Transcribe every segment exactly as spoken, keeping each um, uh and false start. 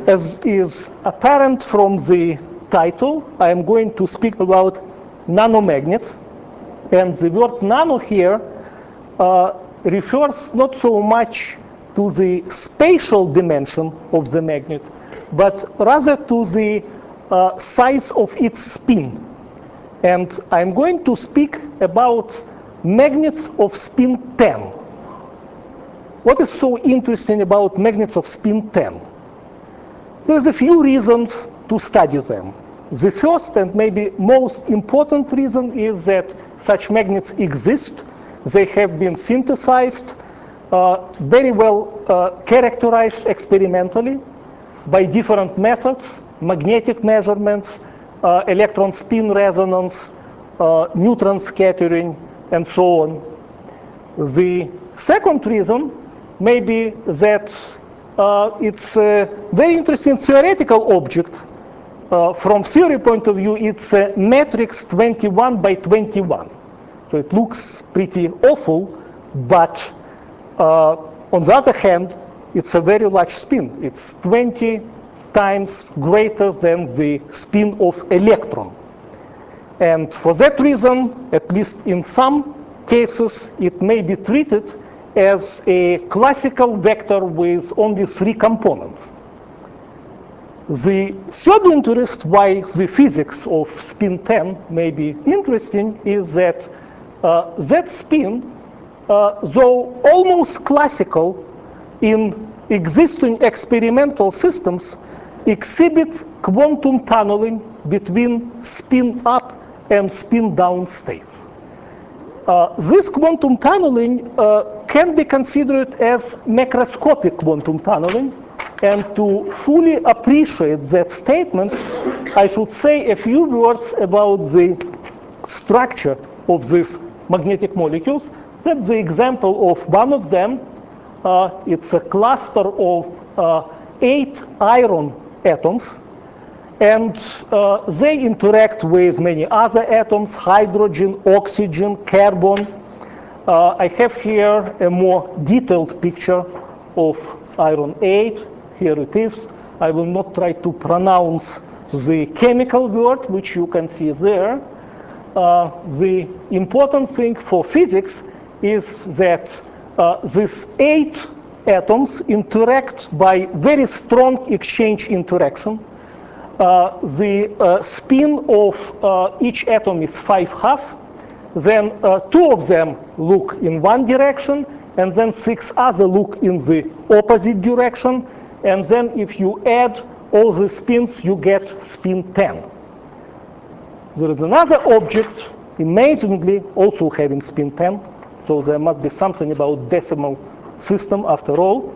As is apparent from the title, I am going to speak about nanomagnets. And the word nano here uh, refers not so much to the spatial dimension of the magnet, but rather to the uh, size of its spin. And I'm going to speak about magnets of spin ten. What is so interesting about magnets of spin ten? There's a few reasons to study them. The first and maybe most important reason is that such magnets exist. They have been synthesized, uh, very well uh, characterized experimentally by different methods, magnetic measurements, uh, electron spin resonance, uh, neutron scattering, and so on. The second reason may be that uh, it's a very interesting theoretical object. Uh, from theory point of view, it's a matrix twenty-one by twenty-one. So it looks pretty awful, but uh, on the other hand, it's a very large spin. It's twenty times greater than the spin of electron. And for that reason, at least in some cases, it may be treated as a classical vector with only three components. The third interest why the physics of spin ten may be interesting is that uh, that spin, uh, though almost classical in existing experimental systems, exhibit quantum tunneling between spin up and spin down states. Uh, this quantum tunneling uh, can be considered as macroscopic quantum tunneling. And to fully appreciate that statement, I should say a few words about the structure of these magnetic molecules. That's the example of one of them. Uh, it's a cluster of uh, eight iron atoms. And uh, they interact with many other atoms, hydrogen, oxygen, carbon. Uh, I have here a more detailed picture of iron eight. Here it is. I will not try to pronounce the chemical word, which you can see there. Uh, the important thing for physics is that uh, these eight atoms interact by very strong exchange interaction. Uh, the uh, spin of uh, each atom is five half. Then uh, two of them look in one direction, and then six other look in the opposite direction. And then if you add all the spins, you get spin ten. There is another object, amazingly, also having spin ten. So there must be something about decimal system after all.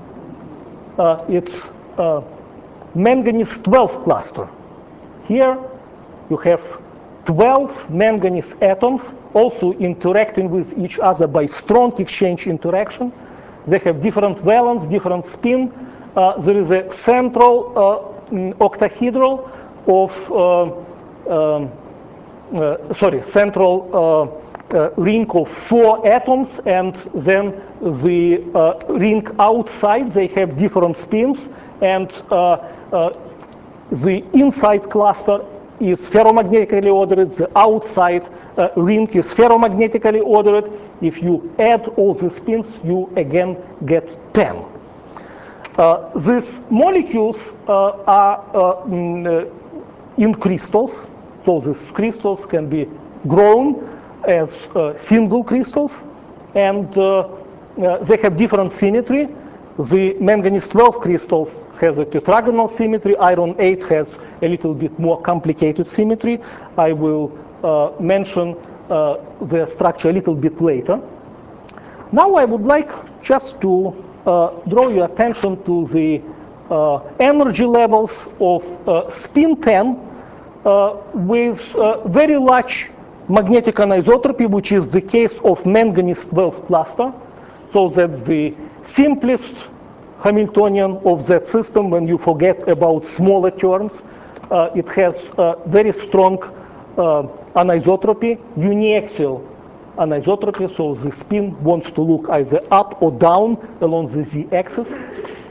Uh, it's uh, manganese twelve cluster. Here you have twelve manganese atoms also interacting with each other by strong exchange interaction. They have different valence, different spin. Uh, there is a central uh, octahedral of, uh, um, uh, sorry, central uh, uh, ring of four atoms, and then the uh, ring outside, they have different spins, and uh, uh, the inside cluster is ferromagnetically ordered, the outside uh, ring is ferromagnetically ordered. If you add all the spins, you again get ten. Uh, these molecules uh, are uh, mm, uh, in crystals, so these crystals can be grown as uh, single crystals, and uh, uh, they have different symmetry. The manganese twelve crystals has a tetragonal symmetry. Iron eight has a little bit more complicated symmetry. I will uh, mention uh, the structure a little bit later. Now I would like just to uh, draw your attention to the uh, energy levels of uh, spin ten uh, with uh, very large magnetic anisotropy, which is the case of manganese twelve cluster. So that's the simplest Hamiltonian of that system when you forget about smaller terms. Uh, it has uh, very strong uh, anisotropy, uniaxial anisotropy, so the spin wants to look either up or down along the z-axis.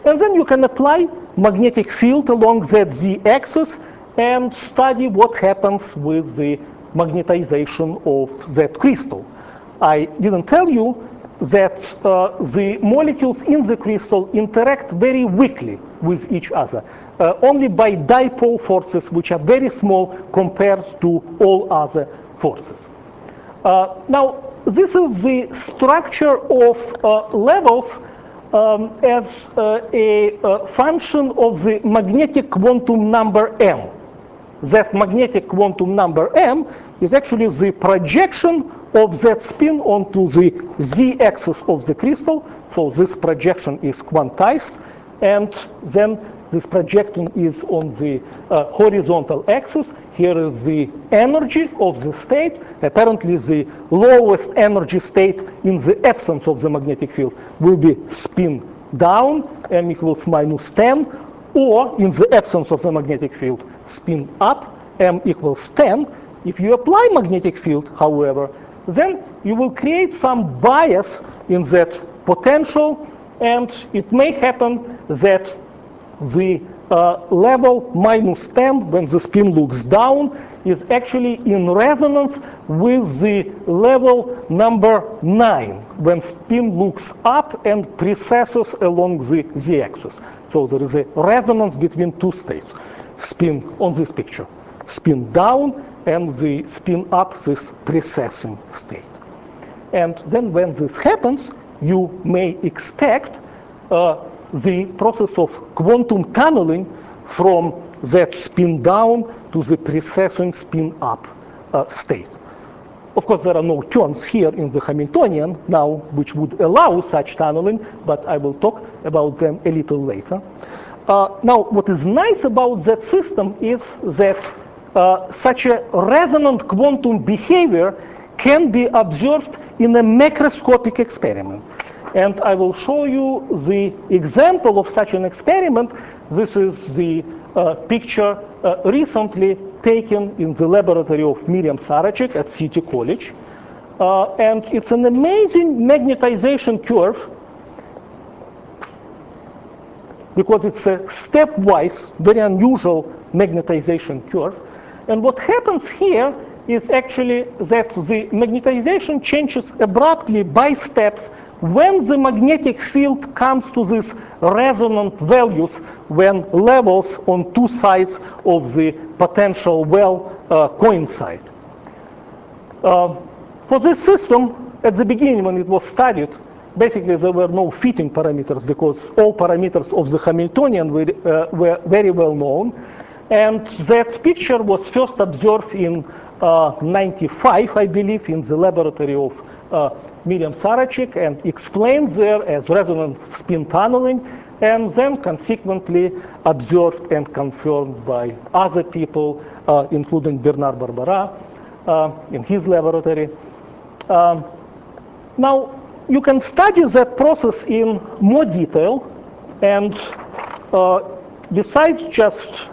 And then you can apply magnetic field along that z-axis and study what happens with the magnetization of that crystal. I didn't tell you that uh, the molecules in the crystal interact very weakly with each other, uh, only by dipole forces, which are very small compared to all other forces. Uh, now, this is the structure of uh, levels um, as uh, a uh, function of the magnetic quantum number m. That magnetic quantum number m is actually the projection of that spin onto the z-axis of the crystal. So this projection is quantized, and then this projection is on the uh, horizontal axis. Here is the energy of the state. Apparently, the lowest energy state in the absence of the magnetic field will be spin down, m equals minus ten, or in the absence of the magnetic field, spin up, m equals ten. If you apply magnetic field, however, then you will create some bias in that potential, and it may happen that the uh, level minus ten, when the spin looks down, is actually in resonance with the level number nine, when spin looks up and precesses along the z-axis. So there is a resonance between two states, spin on this picture, spin down, and the spin up, this precessing state. And then when this happens, you may expect uh, the process of quantum tunneling from that spin down to the precessing spin up uh, state. Of course, there are no terms here in the Hamiltonian now which would allow such tunneling, but I will talk about them a little later. Uh, now, what is nice about that system is that uh, such a resonant quantum behavior can be observed in a macroscopic experiment. And I will show you the example of such an experiment. This is the uh, picture uh, recently taken in the laboratory of Miriam Sarachek at City College. Uh, and it's an amazing magnetization curve, because it's a stepwise, very unusual magnetization curve. And what happens here is actually that the magnetization changes abruptly by steps when the magnetic field comes to these resonant values, when levels on two sides of the potential well uh, coincide. Uh, for this system, at the beginning when it was studied, basically there were no fitting parameters because all parameters of the Hamiltonian were, uh, were very well known. And that picture was first observed in uh, ninety-five, I believe, in the laboratory of uh, Miriam Sarachek, and explained there as resonant spin tunneling, and then consequently observed and confirmed by other people, uh, including Bernard Barbara uh, in his laboratory. Um, now, you can study that process in more detail, and uh, besides just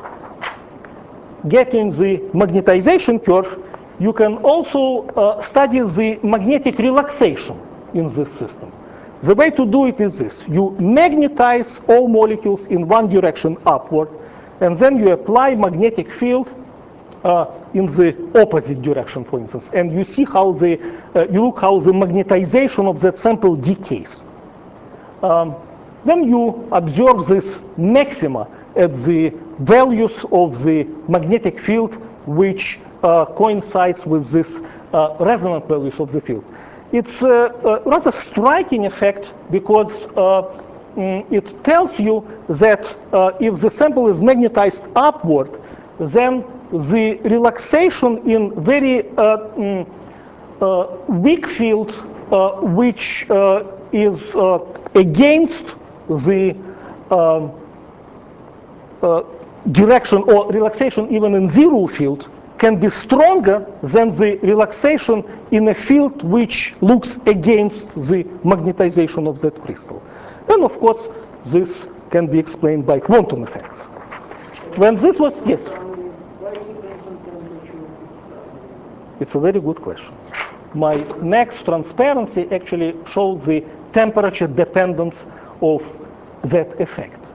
getting the magnetization curve, you can also uh, study the magnetic relaxation in this system. The way to do it is this. You magnetize all molecules in one direction upward, and then you apply magnetic field uh, in the opposite direction, for instance. And you see how the, uh, you look how the magnetization of that sample decays. Um, then you observe this maxima at the values of the magnetic field which uh, coincides with this uh, resonant values of the field. It's a, a rather striking effect because uh, mm, it tells you that uh, if the sample is magnetized upward, then the relaxation in very uh, mm, uh, weak field, uh, which uh, is uh, against the um, uh, direction or relaxation even in zero field, can be stronger than the relaxation in a field which looks against the magnetization of that crystal. And of course, this can be explained by quantum effects. When this was, yes? It's a very good question. My next transparency actually shows the temperature dependence of that effect.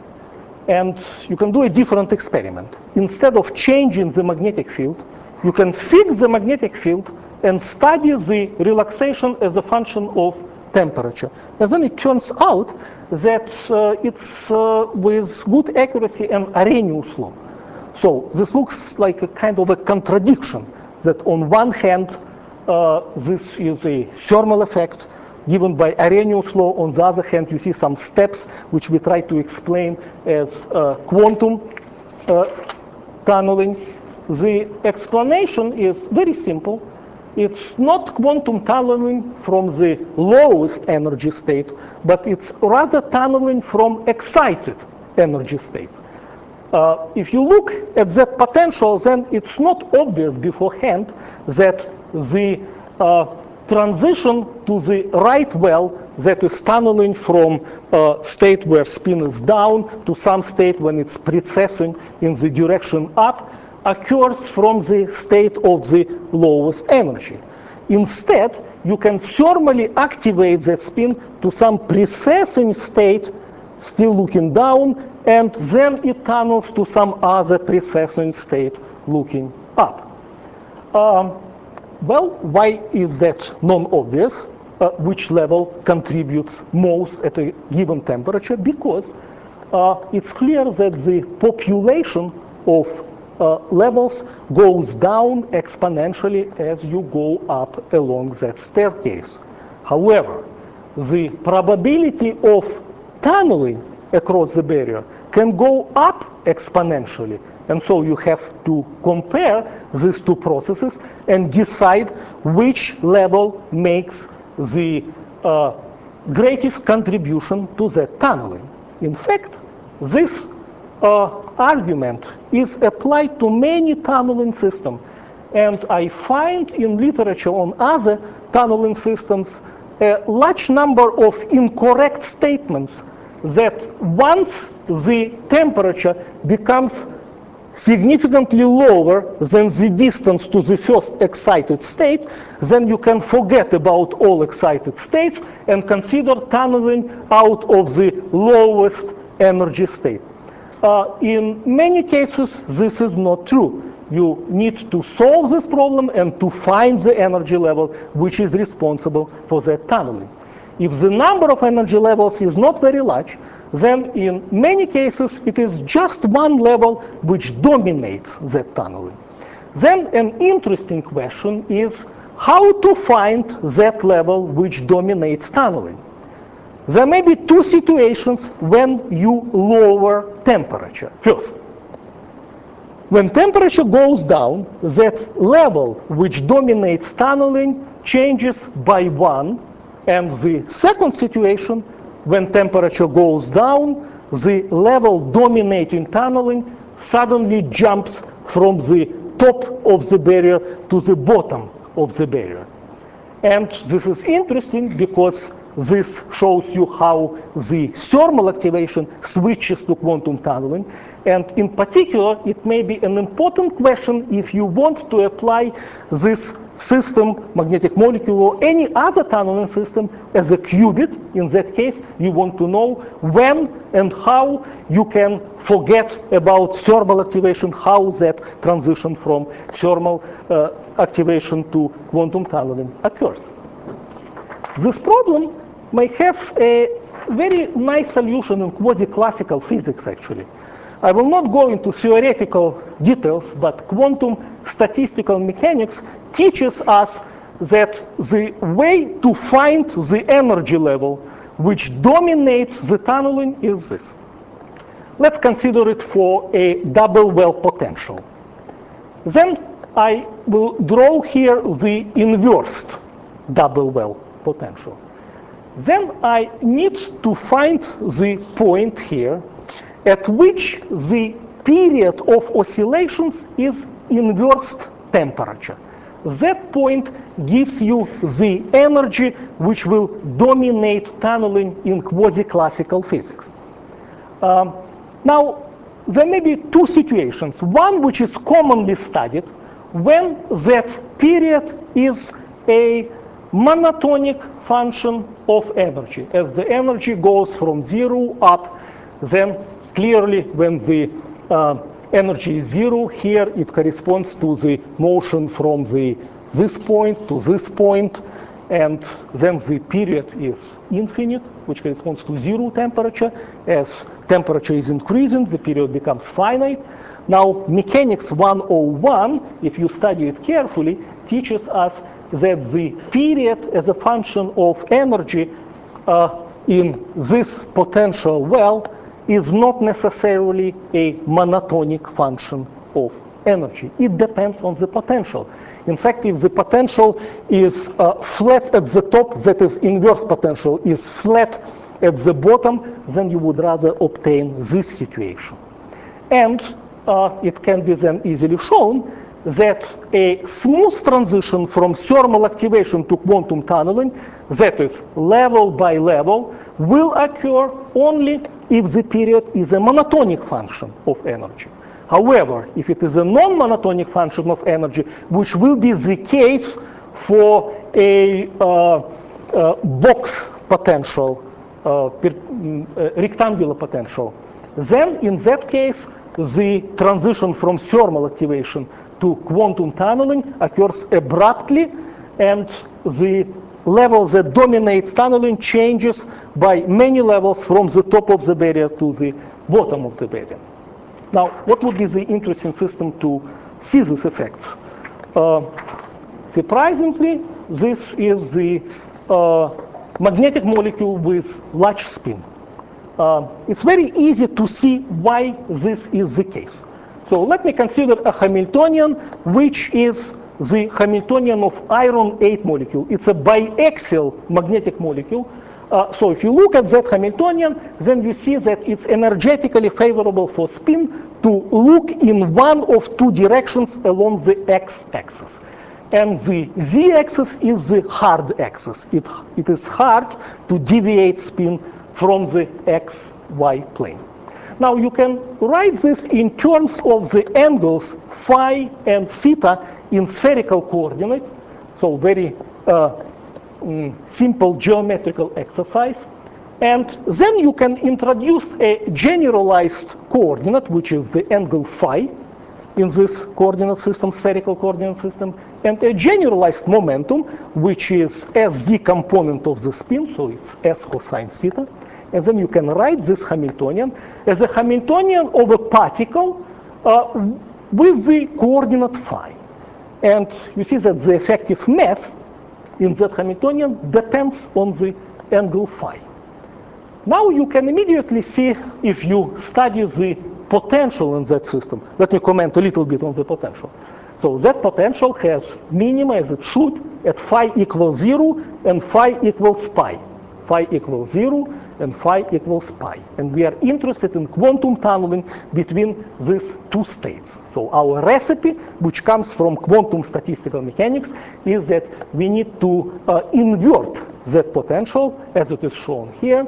And you can do a different experiment. Instead of changing the magnetic field, you can fix the magnetic field and study the relaxation as a function of temperature. And then it turns out that uh, it's uh, with good accuracy and Arrhenius law. So this looks like a kind of a contradiction, that on one hand, uh, this is a thermal effect given by Arrhenius law. On the other hand, you see some steps which we try to explain as uh, quantum uh, tunneling. The explanation is very simple. It's not quantum tunneling from the lowest energy state, but it's rather tunneling from excited energy states. Uh, if you look at that potential, then it's not obvious beforehand that the uh, transition to the right well, that is tunneling from a state where spin is down to some state when it's precessing in the direction up, occurs from the state of the lowest energy. Instead, you can thermally activate that spin to some precessing state, still looking down, and then it tunnels to some other precessing state looking up. Um, well, why is that non-obvious? Uh, which level contributes most at a given temperature? Because uh, it's clear that the population of uh, levels goes down exponentially as you go up along that staircase. However, the probability of tunneling across the barrier can go up exponentially. And so you have to compare these two processes and decide which level makes the uh, greatest contribution to that tunneling. In fact, this uh, argument is applied to many tunneling systems. And I find in literature on other tunneling systems a large number of incorrect statements that once the temperature becomes significantly lower than the distance to the first excited state, then you can forget about all excited states and consider tunneling out of the lowest energy state. Uh, in many cases, this is not true. You need to solve this problem and to find the energy level which is responsible for that tunneling. If the number of energy levels is not very large, then in many cases it is just one level which dominates that tunneling. Then an interesting question is how to find that level which dominates tunneling. There may be two situations when you lower temperature. First, when temperature goes down, that level which dominates tunneling changes by one. And the second situation, when temperature goes down, the level dominating tunneling suddenly jumps from the top of the barrier to the bottom of the barrier. And this is interesting because this shows you how the thermal activation switches to quantum tunneling. And in particular, it may be an important question if you want to apply this system, magnetic molecule, or any other tunneling system as a qubit. In that case, you want to know when and how you can forget about thermal activation, how that transition from thermal uh, activation to quantum tunneling occurs. This problem may have a very nice solution in quasi-classical physics, actually. I will not go into theoretical details, but quantum statistical mechanics teaches us that the way to find the energy level which dominates the tunneling is this. Let's consider it for a double well potential. Then I will draw here the inversed double well potential. Then I need to find the point here at which the period of oscillations is inversed temperature. That point gives you the energy which will dominate tunneling in quasi-classical physics. Um, now, there may be two situations. One which is commonly studied when that period is a monotonic function of energy. As the energy goes from zero up, then clearly, when the uh, energy is zero, here it corresponds to the motion from the this point to this point, and then the period is infinite, which corresponds to zero temperature. As temperature is increasing, the period becomes finite. Now, Mechanics one oh one, if you study it carefully, teaches us that the period as a function of energy uh, in this potential well is not necessarily a monotonic function of energy. It depends on the potential. In fact, if the potential is uh, flat at the top, that is inverse potential, is flat at the bottom, then you would rather obtain this situation. And uh, it can be then easily shown that a smooth transition from thermal activation to quantum tunneling, that is level by level, will occur only if the period is a monotonic function of energy. However, if it is a non-monotonic function of energy, which will be the case for a uh, uh, box potential, uh, per, uh, rectangular potential, then in that case, the transition from thermal activation to quantum tunneling occurs abruptly, and the level that dominates tunneling changes by many levels from the top of the barrier to the bottom of the barrier. Now, what would be the interesting system to see this effect? Uh, surprisingly, this is the uh, magnetic molecule with large spin. Uh, it's very easy to see why this is the case. So let me consider a Hamiltonian, which is the Hamiltonian of iron eight molecule. It's a biaxial magnetic molecule. Uh, so if you look at that Hamiltonian, then you see that it's energetically favorable for spin to look in one of two directions along the x-axis. And the z-axis is the hard axis. It, it is hard to deviate spin from the x-y plane. Now you can write this in terms of the angles phi and theta in spherical coordinates. So very uh, mm, simple geometrical exercise. And then you can introduce a generalized coordinate, which is the angle phi in this coordinate system, spherical coordinate system, and a generalized momentum, which is as the component of the spin, so it's s cosine theta. And then you can write this Hamiltonian as a Hamiltonian of a particle uh, with the coordinate phi. And you see that the effective mass in that Hamiltonian depends on the angle phi. Now you can immediately see, if you study the potential in that system. Let me comment a little bit on the potential. So that potential has minima, as it should, at phi equals zero and phi equals pi. Phi equals zero and phi equals pi. And we are interested in quantum tunneling between these two states. So our recipe, which comes from quantum statistical mechanics, is that we need to uh, invert that potential, as it is shown here.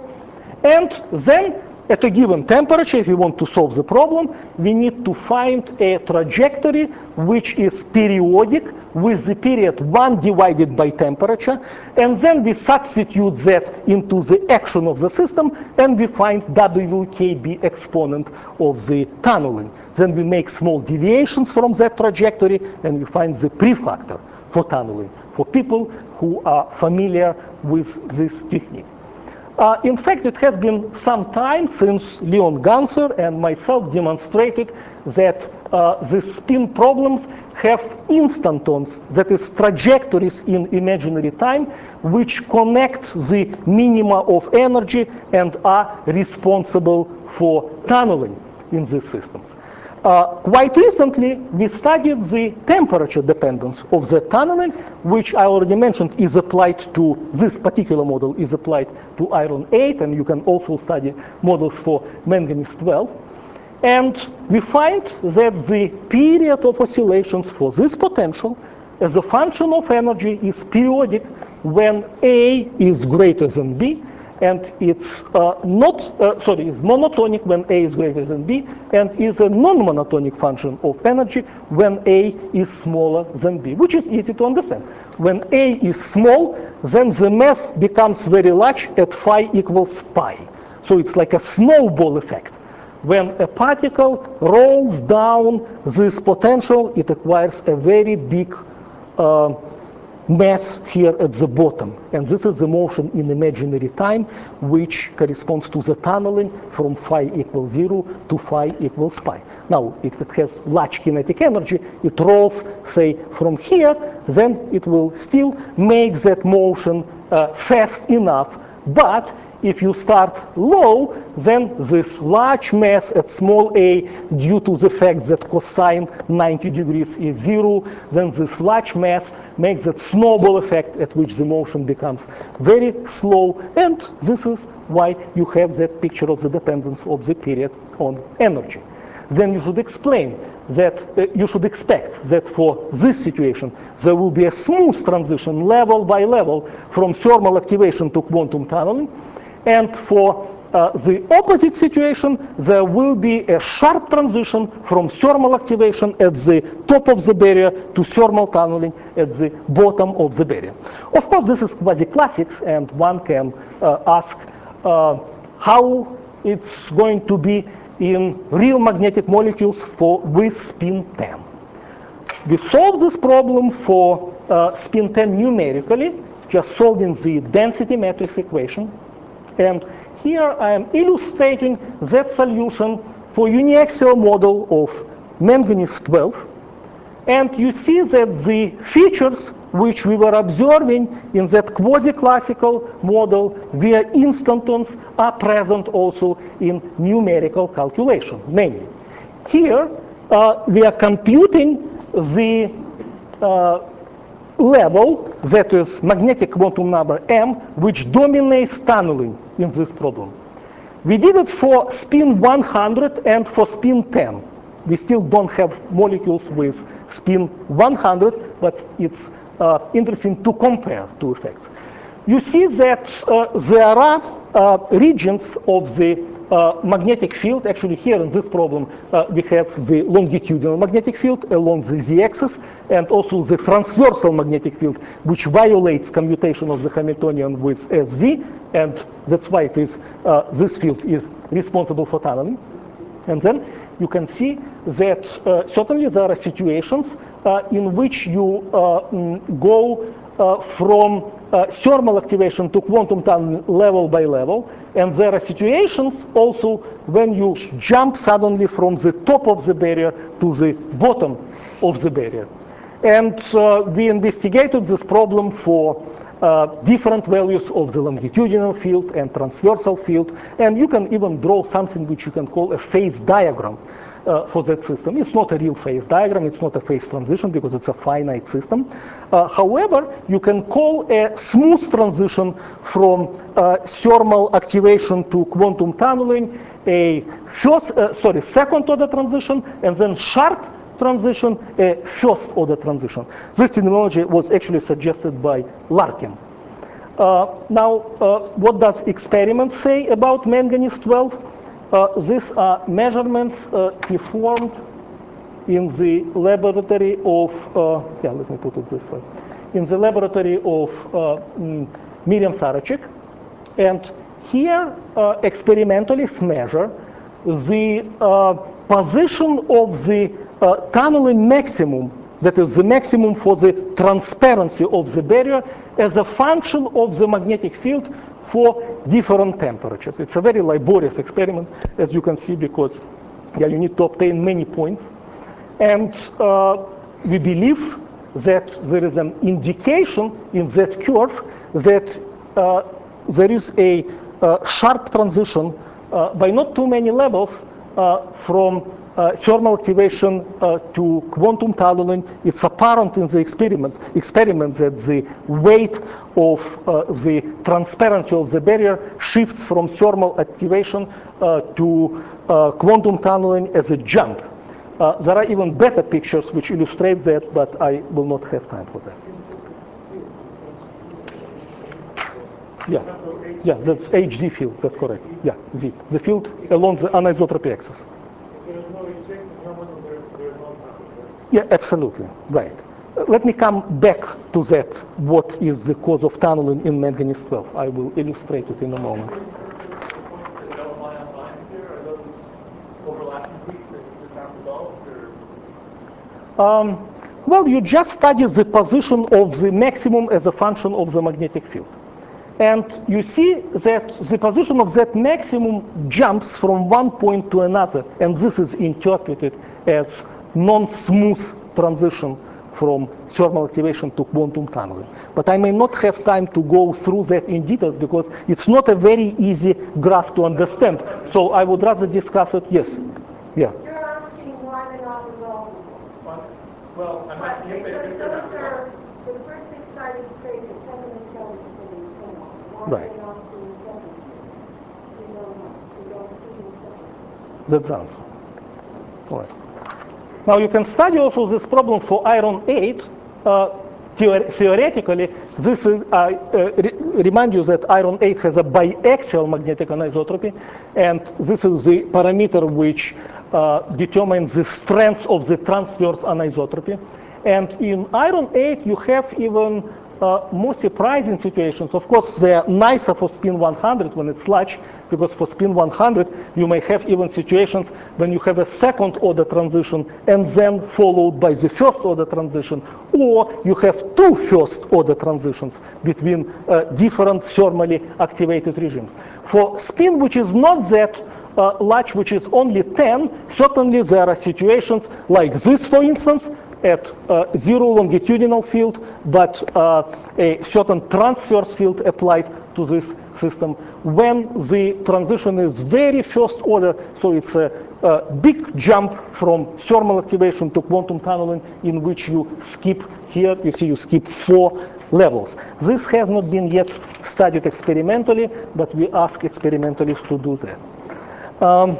And then, at a given temperature, if we want to solve the problem, we need to find a trajectory which is periodic with the period one divided by temperature, and then we substitute that into the action of the system, and we find W K B exponent of the tunneling. Then we make small deviations from that trajectory, and we find the prefactor for tunneling for people who are familiar with this technique. Uh, in fact, it has been some time since Leon Ganser and myself demonstrated that uh, the spin problems have instantons, that is, trajectories in imaginary time, which connect the minima of energy and are responsible for tunneling in these systems. Uh, quite recently, we studied the temperature dependence of the tunneling, which I already mentioned is applied to this particular model, is applied to iron eight, and you can also study models for manganese twelve. And we find that the period of oscillations for this potential as a function of energy is periodic when A is greater than B, and it's uh, not, uh, sorry, it's monotonic when A is greater than B, and is a non-monotonic function of energy when A is smaller than B, which is easy to understand. When A is small, then the mass becomes very large at phi equals pi. So it's like a snowball effect. when a particle rolls down this potential, it acquires a very big uh, mass here at the bottom. And this is the motion in imaginary time, which corresponds to the tunneling from phi equals zero to phi equals pi. Now, if it has large kinetic energy, it rolls, say, from here, then it will still make that motion uh, fast enough. But if you start low, then this large mass at small a, due to the fact that cosine ninety degrees is zero, then this large mass makes that snowball effect at which the motion becomes very slow. And this is why you have that picture of the dependence of the period on energy. Then you should explain that uh, you should expect that for this situation, there will be a smooth transition level by level from thermal activation to quantum tunneling. And for uh, the opposite situation, there will be a sharp transition from thermal activation at the top of the barrier to thermal tunneling at the bottom of the barrier. Of course, this is quasi-classics, and one can uh, ask uh, how it's going to be in real magnetic molecules for with spin ten. We solve this problem for uh, spin ten numerically, just solving the density matrix equation. And here I am illustrating that solution for uniaxial model of manganese twelve. And you see that the features which we were observing in that quasi-classical model via instantons are present also in numerical calculation. Namely, here uh, we are computing the uh, level, that is magnetic quantum number m, which dominates tunneling in this problem. We did it for spin one hundred and for spin ten. We still don't have molecules with spin one hundred, but it's uh, interesting to compare two effects. You see that uh, there are uh, regions of the uh, magnetic field. Actually, here in this problem, uh, we have the longitudinal magnetic field along the z-axis, and also the transversal magnetic field, which violates commutation of the Hamiltonian with Sz, and that's why it is uh, this field is responsible for tunneling. And then you can see that uh, certainly there are situations uh, in which you uh, mm, go uh, from uh, thermal activation to quantum tunneling level by level. And there are situations also when you jump suddenly from the top of the barrier to the bottom of the barrier. And uh, we investigated this problem for uh, different values of the longitudinal field and transversal field. And you can even draw something which you can call a phase diagram uh, for that system. It's not a real phase diagram. It's not a phase transition because it's a finite system. Uh, however, you can call a smooth transition from uh, thermal activation to quantum tunneling a first, uh, sorry, second order transition, and then sharp transition, a first order transition. This terminology was actually suggested by Larkin. Uh, now, uh, what does experiment say about manganese twelve? Uh, these are measurements uh, performed in the laboratory of, uh, yeah, let me put it this way, in the laboratory of uh, mm, Miriam Sarachik. And here, uh, experimentalists measure the uh, position of the uh, tunneling maximum, that is the maximum for the transparency of the barrier, as a function of the magnetic field for different temperatures. It's a very laborious experiment, as you can see, because yeah, you need to obtain many points. And uh, we believe that there is an indication in that curve that uh, there is a uh, sharp transition uh, by not too many levels uh, from uh, thermal activation uh, to quantum tunneling. It's apparent in the experiment, experiment that the weight of uh, the transparency of the barrier shifts from thermal activation uh, to uh, quantum tunneling as a jump. Uh, there are even better pictures which illustrate that, but I will not have time for that. Yeah, yeah, that's H Z field, that's correct. Yeah, Z, the field along the anisotropy axis. There is no H X, no matter there, there is no time. Yeah, absolutely, right. Uh, let me come back to that, what is the cause of tunneling in manganese twelve. I will illustrate it in a moment. resolved, or? Um, well, you just study the position of the maximum as a function of the magnetic field. And you see that the position of that maximum jumps from one point to another. And this is interpreted as non-smooth transition from thermal activation to quantum tunneling. But I may not have time to go through that in detail because it's not a very easy graph to understand. So I would rather discuss it. Yes. Yeah. You're asking why they're not resolvable. Well, I'm But asking if they, because if they're not those resolved. are the first excited state, the second excited state, and so on. Why Right. they not see the second? You don't know. You don't see the second. That's the answer. All right. Now you can study also this problem for iron eight. Uh, theor theoretically, this is, I uh, re remind you that iron eight has a biaxial magnetic anisotropy, and this is the parameter which uh, determines the strength of the transverse anisotropy. And in iron eight, you have even uh, more surprising situations. Of course, they're nicer for spin one hundred when it's large, because for spin one hundred, you may have even situations when you have a second order transition and then followed by the first order transition, or you have two first order transitions between uh, different thermally activated regimes. For spin which is not that uh, large, which is only ten, certainly there are situations like this, for instance, at uh, zero longitudinal field, but uh, a certain transverse field applied to this system when the transition is very first order, so it's a, a big jump from thermal activation to quantum tunneling in which you skip here, you see you skip four levels. This has not been yet studied experimentally, but we ask experimentalists to do that. Um,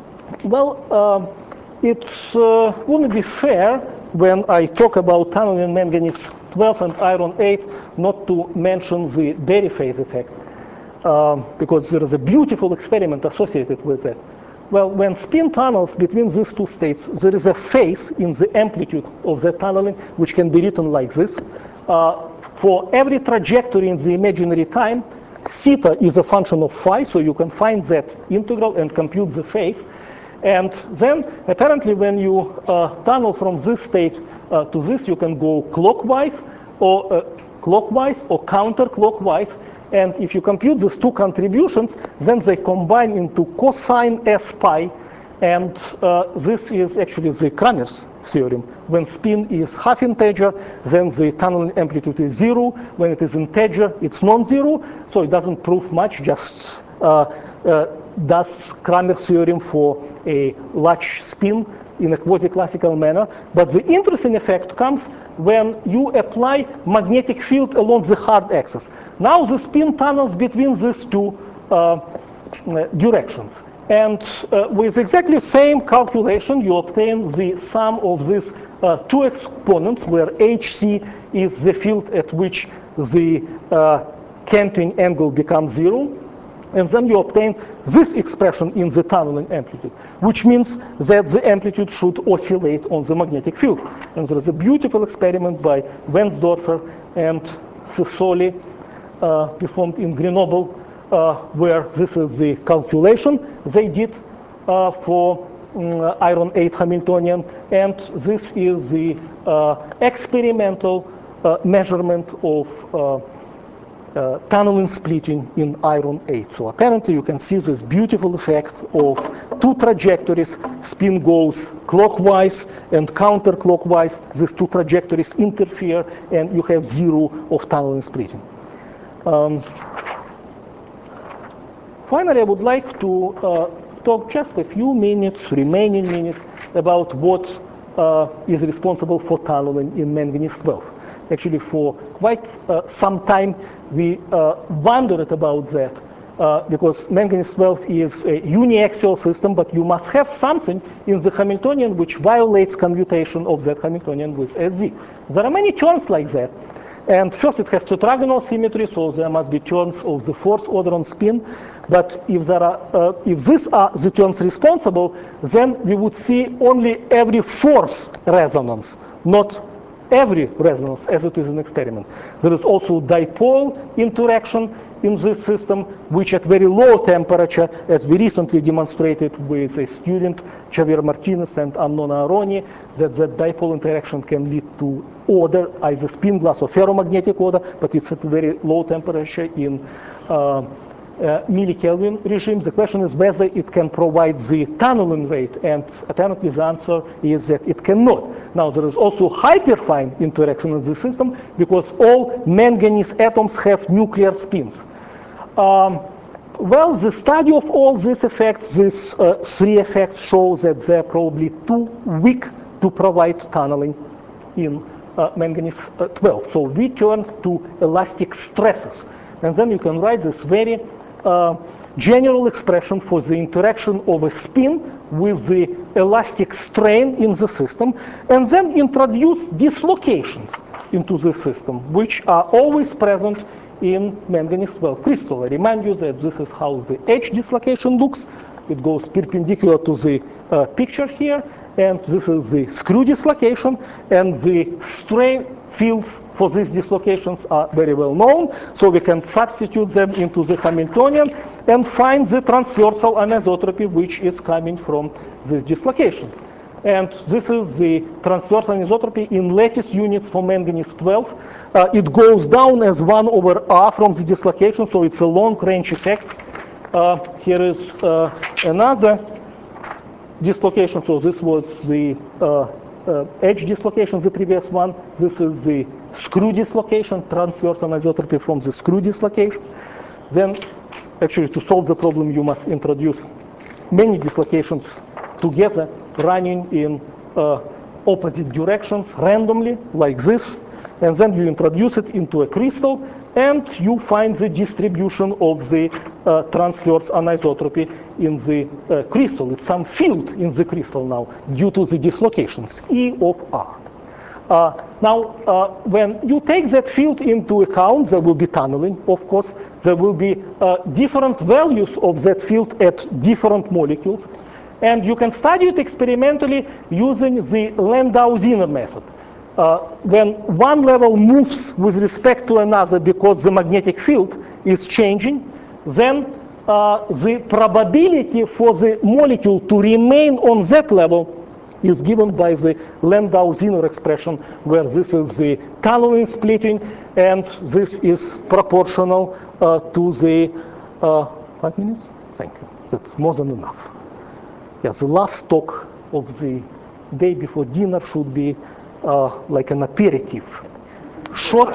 well, uh, it uh, wouldn't be fair when I talk about tunneling manganese twelve and iron eight not to mention the Berry phase effect. Um, because there is a beautiful experiment associated with that. Well, when spin tunnels between these two states, there is a phase in the amplitude of the tunneling, which can be written like this. Uh, for every trajectory in the imaginary time, theta is a function of phi, so you can find that integral and compute the phase. And then, apparently, when you uh, tunnel from this state uh, to this, you can go clockwise or uh, clockwise or counterclockwise. And if you compute these two contributions, then they combine into cosine S pi. And uh, this is actually the Kramer's theorem. When spin is half integer, then the tunneling amplitude is zero. When it is integer, it's non-zero. So it doesn't prove much, just uh, uh, does Kramer's theorem for a large spin in a quasi-classical manner. But the interesting effect comes when you apply magnetic field along the hard axis. Now the spin tunnels between these two uh, directions. And uh, with exactly the same calculation, you obtain the sum of these uh, two exponents, where H C is the field at which the uh, cantering angle becomes zero. And then you obtain this expression in the tunneling amplitude, which means that the amplitude should oscillate on the magnetic field. And there is a beautiful experiment by Wensdorfer and Sassoli uh, performed in Grenoble, uh, where this is the calculation they did uh, for um, iron eight Hamiltonian, and this is the uh, experimental uh, measurement of uh, Uh, tunneling splitting in iron eight. So apparently you can see this beautiful effect of two trajectories. Spin goes clockwise and counterclockwise. These two trajectories interfere and you have zero of tunneling splitting. Um, finally, I would like to uh, talk just a few minutes, remaining minutes, about what uh, is responsible for tunneling in manganese twelve. Actually, for quite uh, some time, we uh, wondered about that uh, because manganese twelve is a uniaxial system, but you must have something in the Hamiltonian which violates commutation of that Hamiltonian with S Z. There are many terms like that. And first, it has tetragonal symmetry, so there must be terms of the fourth order on spin. But if there are, uh, if these are the terms responsible, then we would see only every fourth resonance, not every resonance as it is an experiment. There is also dipole interaction in this system, which at very low temperature, as we recently demonstrated with a student, Xavier Martinez and Annona Aroni, that the dipole interaction can lead to order, either spin glass or ferromagnetic order, but it's at very low temperature in uh, uh, millikelvin regime. The question is whether it can provide the tunneling rate, and apparently the answer is that it cannot. Now, there is also hyperfine interaction in the system because all manganese atoms have nuclear spins. Um, well, the study of all these effects, these uh, three effects, show that they're probably too weak to provide tunneling in uh, manganese twelve. So we turn to elastic stresses. And then you can write this very uh, general expression for the interaction of a spin with the elastic strain in the system, and then introduce dislocations into the system, which are always present in manganese twelve crystal. I remind you that this is how the H dislocation looks. It goes perpendicular to the uh, picture here, and this is the screw dislocation, and the strain fields for these dislocations are very well known, so we can substitute them into the Hamiltonian and find the transversal anisotropy which is coming from these dislocations. And this is the transversal anisotropy in lattice units for manganese twelve. Uh, it goes down as one over R from the dislocation, so it's a long-range effect. Uh, here is uh, another dislocation. So this was the uh, uh, edge dislocation, the previous one. This is the screw dislocation, transversal anisotropy from the screw dislocation. Then, actually, to solve the problem, you must introduce many dislocations together, running in uh, opposite directions randomly, like this. And then you introduce it into a crystal, and you find the distribution of the uh, transverse anisotropy in the uh, crystal. It's some field in the crystal now due to the dislocations, E of R. Uh, now, uh, when you take that field into account, there will be tunneling, of course. There will be uh, different values of that field at different molecules. And you can study it experimentally using the Landau-Zinner method. Uh, when one level moves with respect to another because the magnetic field is changing, then uh, the probability for the molecule to remain on that level is given by the Landau-Zinner expression, where this is the tunneling splitting, and this is proportional uh, to the, uh, five minutes? Thank you, that's more than enough. Yeah, the last talk of the day before dinner should be uh, like an aperitif. Short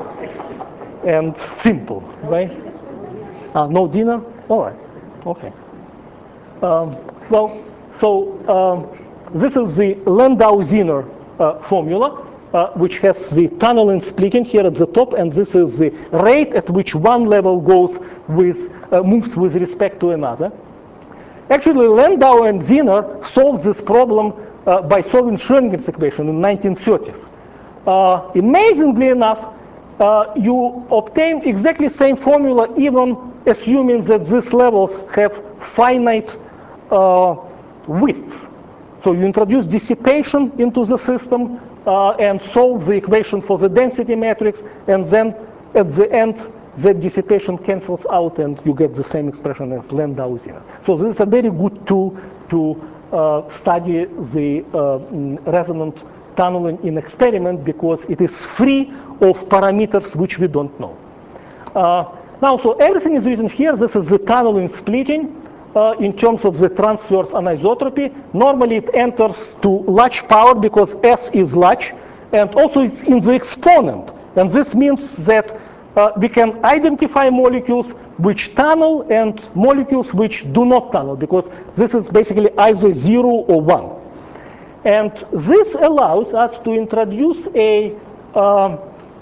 and simple, right? Uh, no dinner? All right, okay. Um, well, so um, this is the Landau-Zinner uh, formula, uh, which has the tunneling splitting here at the top, and this is the rate at which one level goes with, uh, moves with respect to another. Actually, Landau and Zinner solved this problem uh, by solving Schrödinger's equation in nineteen thirties. Uh, amazingly enough, uh, you obtain exactly the same formula even assuming that these levels have finite uh, width. So you introduce dissipation into the system uh, and solve the equation for the density matrix, and then at the end, that dissipation cancels out and you get the same expression as Landau-Zinner. So this is a very good tool to uh, study the uh, resonant tunneling in experiment because it is free of parameters which we don't know. Uh, now, so everything is written here. This is the tunneling splitting uh, in terms of the transverse anisotropy. Normally it enters to large power because S is large, and also it's in the exponent. And this means that Uh, we can identify molecules which tunnel and molecules which do not tunnel, because this is basically either zero or one. And this allows us to introduce a uh,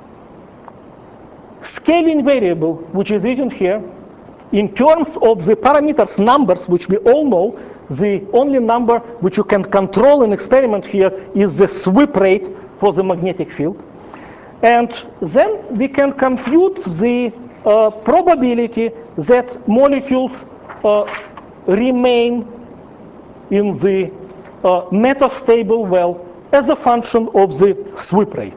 scaling variable, which is written here, in terms of the parameters numbers, which we all know. The only number which you can control in experiment here is the sweep rate for the magnetic field. And then we can compute the uh, probability that molecules uh, remain in the uh, metastable well as a function of the sweep rate.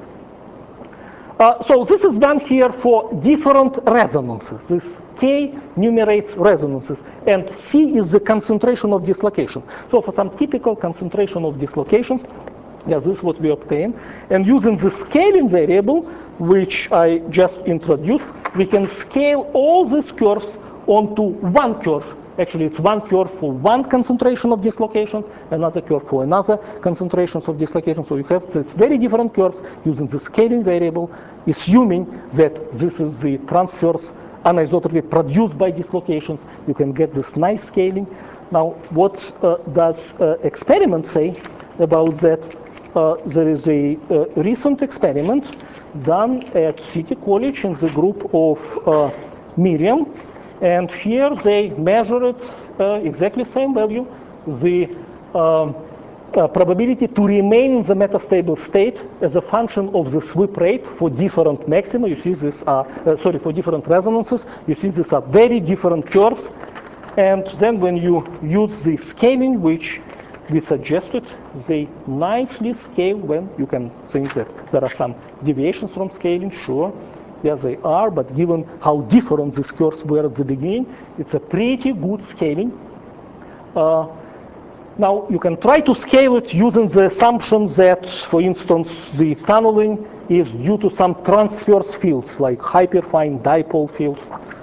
Uh, so this is done here for different resonances. This K enumerates resonances, and C is the concentration of dislocation. So for some typical concentration of dislocations, yeah, this is what we obtain. And using the scaling variable, which I just introduced, we can scale all these curves onto one curve. Actually, it's one curve for one concentration of dislocations, another curve for another concentrations of dislocations. So you have these very different curves using the scaling variable, assuming that this is the transverse anisotropy produced by dislocations. You can get this nice scaling. Now, what uh, does uh, experiment say about that? Uh, there is a uh, recent experiment done at City College in the group of uh, Miriam. And here they measured uh, exactly the same value, the um, uh, probability to remain in the metastable state as a function of the sweep rate for different maxima. You see this, uh, uh, sorry, for different resonances. You see these are very different curves. And then when you use the scaling, which we suggested, they nicely scale when you can think that there are some deviations from scaling, sure. Yes, they are, but given how different these curves were at the beginning, it's a pretty good scaling. Uh, now, you can try to scale it using the assumption that, for instance, the tunneling is due to some transverse fields, like hyperfine dipole fields.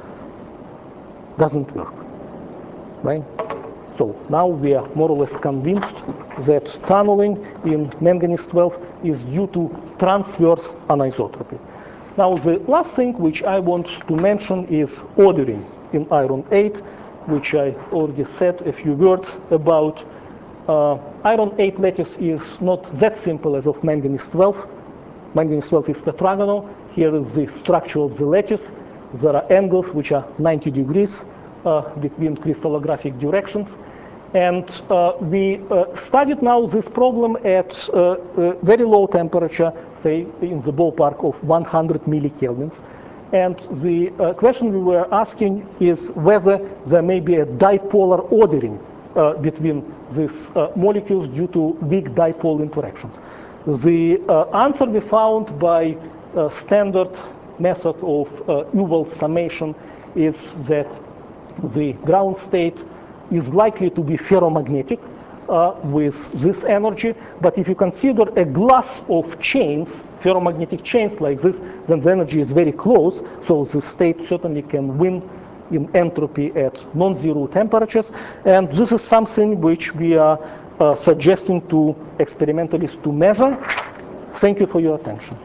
Doesn't work, right? So now we are more or less convinced that tunneling in manganese twelve is due to transverse anisotropy. Now, the last thing which I want to mention is ordering in iron eight, which I already said a few words about. Uh, iron eight lattice is not that simple as of manganese twelve. Manganese twelve is tetragonal. Here is the structure of the lattice. There are angles which are ninety degrees uh, between crystallographic directions. And uh, we uh, studied now this problem at uh, uh, very low temperature, say in the ballpark of one hundred millikelvins. And the uh, question we were asking is whether there may be a dipolar ordering uh, between these uh, molecules due to weak dipole interactions. The uh, answer we found by uh, standard method of uh, Ewald summation is that the ground state is likely to be ferromagnetic uh, with this energy. But if you consider a glass of chains, ferromagnetic chains like this, then the energy is very close. So the state certainly can win in entropy at non-zero temperatures. And this is something which we are uh, suggesting to experimentalists to measure. Thank you for your attention.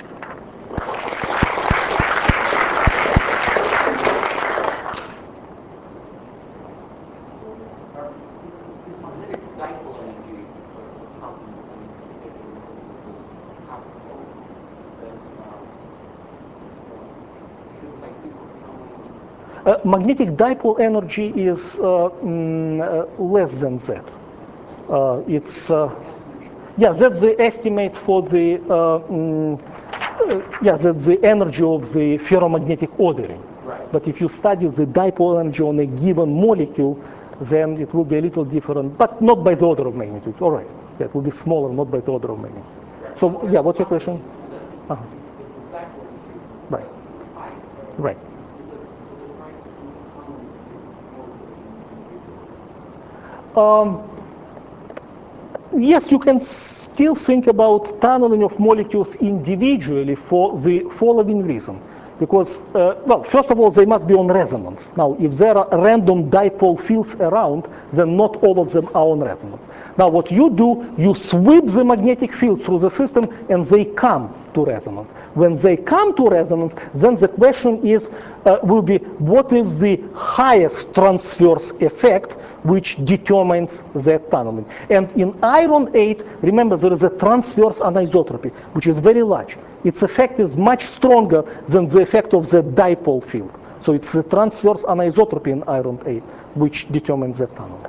Uh, magnetic dipole energy is uh, mm, uh, less than that. Uh, it's uh, yeah, that's the estimate for the uh, mm, uh, yeah, that's the energy of the ferromagnetic ordering. Right. But if you study the dipole energy on a given molecule, then it will be a little different, but not by the order of magnitude. All right, yeah, it will be smaller, not by the order of magnitude. Right. So yeah, what's your question? Uh-huh. Right. Right. Um, yes, you can still think about tunneling of molecules individually for the following reason. Because, uh, well, first of all, they must be on resonance. Now, if there are random dipole fields around, then not all of them are on resonance. Now, what you do, you sweep the magnetic field through the system, and they come to resonance. When they come to resonance, then the question is, uh, will be, what is the highest transverse effect which determines that tunneling? And in iron eight, remember, there is a transverse anisotropy, which is very large. Its effect is much stronger than the effect of the dipole field. So it's the transverse anisotropy in iron eight which determines that tunneling.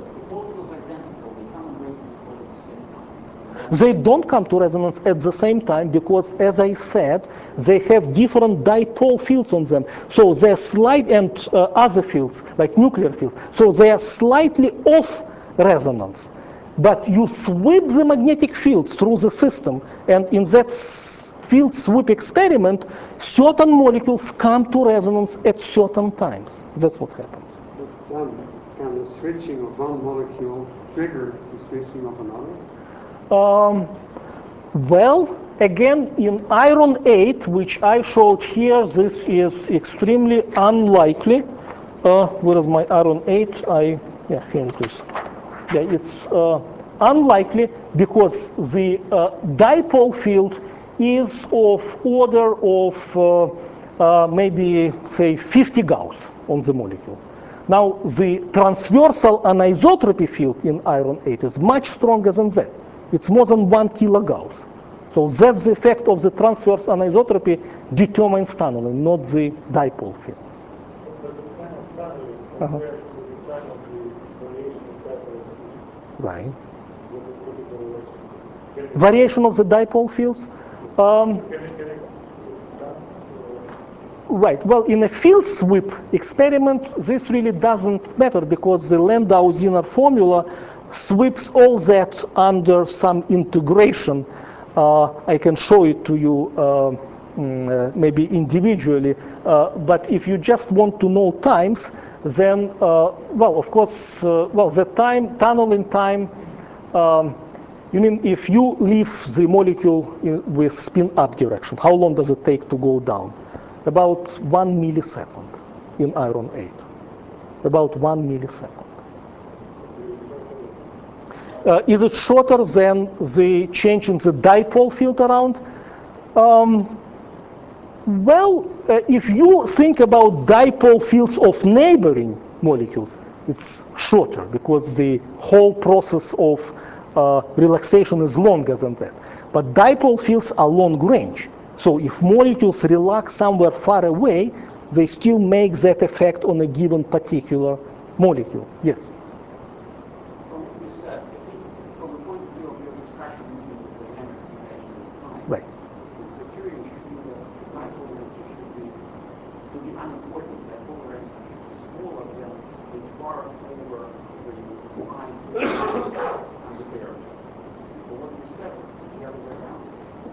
They don't come to resonance at the same time because, as I said, they have different dipole fields on them. So they're slight, and uh, other fields, like nuclear fields. So they are slightly off resonance. But you sweep the magnetic field through the system, and in that field sweep experiment, certain molecules come to resonance at certain times. That's what happens. Can, can the switching of one molecule trigger the switching of another? Um, well, again, in iron eight, which I showed here, this is extremely unlikely. Uh, where is my iron eight? I, yeah, here it is. Yeah, it's uh, unlikely because the uh, dipole field is of order of uh, uh, maybe, say, fifty Gauss on the molecule. Now, the transversal anisotropy field in iron eight is much stronger than that. It's more than one kilogauss. So that's the effect of the transverse anisotropy determines tunneling, not the dipole field. But the time of tunneling Uh-huh. compared to the time of the variation of dipole, Right. what is what is the relation? Can it- Variation of the dipole fields. Um, Can it, can it, done, Right. Well, in a field sweep experiment, this really doesn't matter because the Landau-Zinner formula sweeps all that under some integration. Uh, I can show it to you uh, mm, uh, maybe individually. Uh, but if you just want to know times, then, uh, well, of course, uh, well, the time, tunneling time, um, you mean if you leave the molecule in, with spin up direction, how long does it take to go down? About one millisecond in iron eight. About one millisecond. Uh, is it shorter than the change in the dipole field around? Um, well, uh, if you think about dipole fields of neighboring molecules, it's shorter because the whole process of uh, relaxation is longer than that. But dipole fields are long range. So if molecules relax somewhere far away, they still make that effect on a given particular molecule. Yes? From what you said, I think from the point of view of your discussion using this dynamics convention of time, Right. the criterion should be that the dipole energy should be, should be unimportant. That polar energy should be smaller than the far over the line under there. But what you said is the other way around.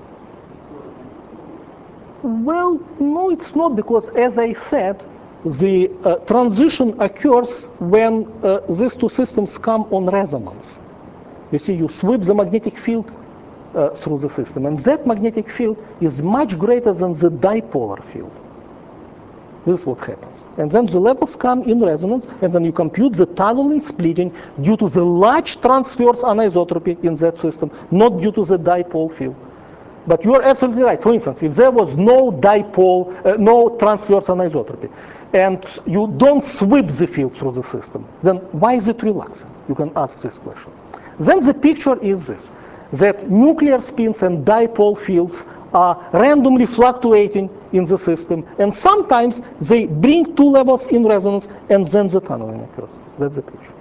Well, no, it's not, because as I said, the uh, transition occurs when uh, these two systems come on resonance. You see, you sweep the magnetic field uh, through the system, and that magnetic field is much greater than the dipolar field. This is what happens. And then the levels come in resonance, and then you compute the tunneling splitting due to the large transverse anisotropy in that system, not due to the dipole field. But you are absolutely right. For instance, if there was no dipole, uh, no transverse anisotropy, and you don't sweep the field through the system, then why is it relaxing? You can ask this question. Then the picture is this, that nuclear spins and dipole fields are randomly fluctuating in the system, and sometimes they bring two levels in resonance, and then the tunneling occurs. That's the picture.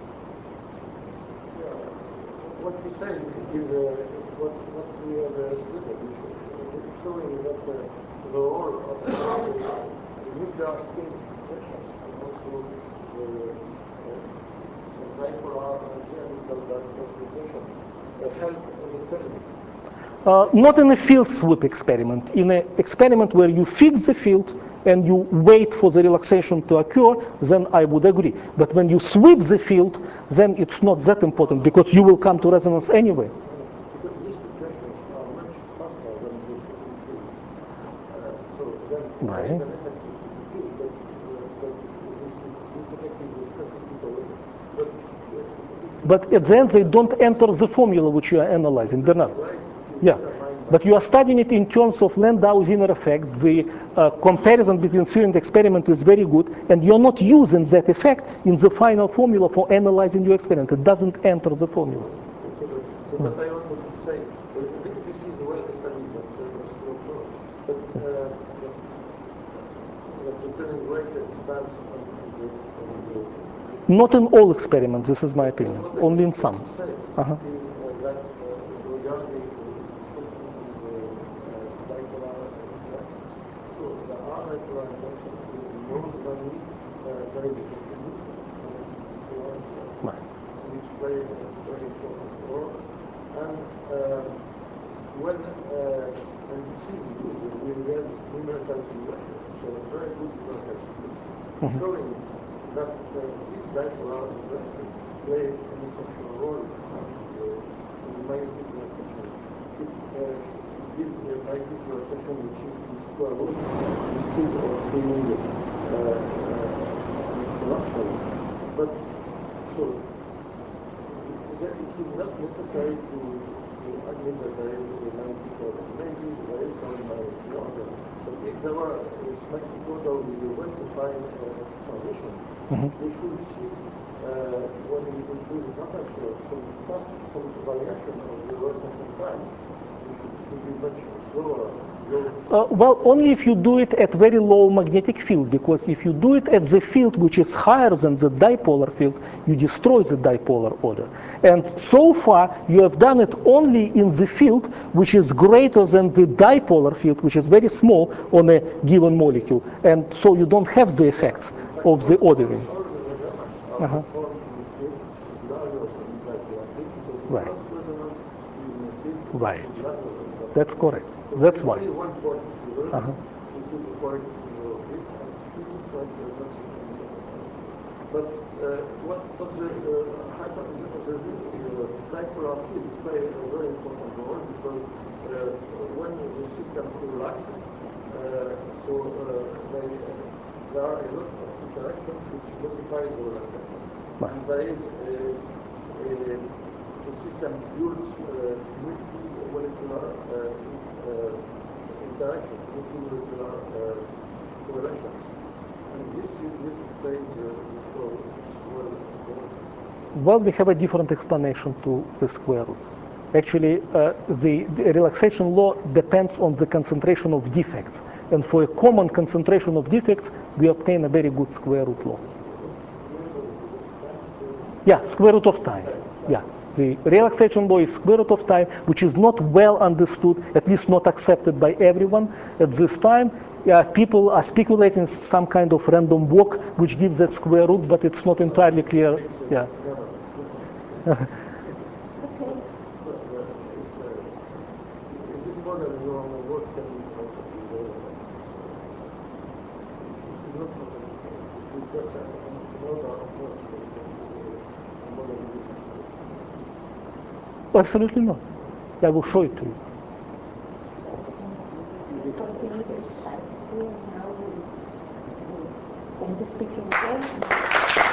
what you say is, is uh, what, what we have uh, studied, it's showing that uh, the role of the, the nuclear spin interactions and also the uh, some bipolar and dynamical transmutation uh, help as a therapy. Uh, not in a field sweep experiment. In an experiment where you fix the field and you wait for the relaxation to occur, then I would agree. But when you sweep the field, then it's not that important because you will come to resonance anyway. Because these situations are much faster than the field. Uh, so then Right. there is an effect of the field, but, uh, but this, this effect is statistical. But, uh, But at the end, they don't enter the formula which you are analyzing, Bernard. right? Yeah, but you are studying it in terms of Landau-Zinner effect. The uh, comparison between theory and experiment is very good, and you're not using that effect in the final formula for analyzing your experiment. It doesn't enter the formula. So, the, so what I wanted to say, well, this is well established that uh, was no problem. But uh, that the turning rate depends on the, on the Not in all experiments, this is my opinion, what I only in wanted some. to say Uh-huh. is uh, that uh, regarding the uh, bipolar effect, so the R bipolar interaction is more than uh, there is a distribution Right. which play a very important role. And uh, when uh, and this is we read numerical simulation, so a very good numerical simulation, showing that uh, these dipolar interactions play an essential role in the magnetic relaxation. It uh, gives a magnetic relaxation which is in square root instead of being uh, uh, exponential. But so that it is not necessary to, to admit that there is a magnetic order. Maybe there is some magnetic order, but if there were a magnetic order with a well-defined uh, transition, Mhm. we should see uh, when we include the temperature some fast, some variation of the relaxation time. It should, should be much slower. Uh, well, only if you do it at very low magnetic field, because if you do it at the field which is higher than the dipolar field, you destroy the dipolar order. And so far, you have done it only in the field which is greater than the dipolar field, which is very small on a given molecule. And so you don't have the effects of the ordering. All the resonance are Uh-huh. performed in the field which is larger than the dipolar field, because the Right. first resonance is in a field Right. which is larger than the That's correct. So That's there's why. only one point to learn. Uh-huh. This is the point in the field, and this is point uh, not significant. But uh, what, what the uh, hyper, the, the, the dipolar fields play a very important role, because uh, when the system relaxes, uh, so uh, they, uh, there are a lot of interactions which modify the relaxation. Right. And there is a, a, the system builds uh, multi-molecular uh, uh, interactions, multi-molecular uh, correlations. And this is this explains uh, the flow well. Well, we have a different explanation to the square root. Actually, uh, the, the relaxation law depends on the concentration of defects. And for a common concentration of defects, we obtain a very good square root law. Yeah, square root of time. Yeah, the relaxation law is square root of time, which is not well understood, at least not accepted by everyone at this time. Yeah, people are speculating some kind of random walk which gives that square root, but it's not entirely clear. Yeah. Okay. So the, it's a, is this model normal work can be translated? This is not possible. It's just a, another approach to a model of this. Absolutely not. I will show it to you. Continue this side. Now we send this picture again.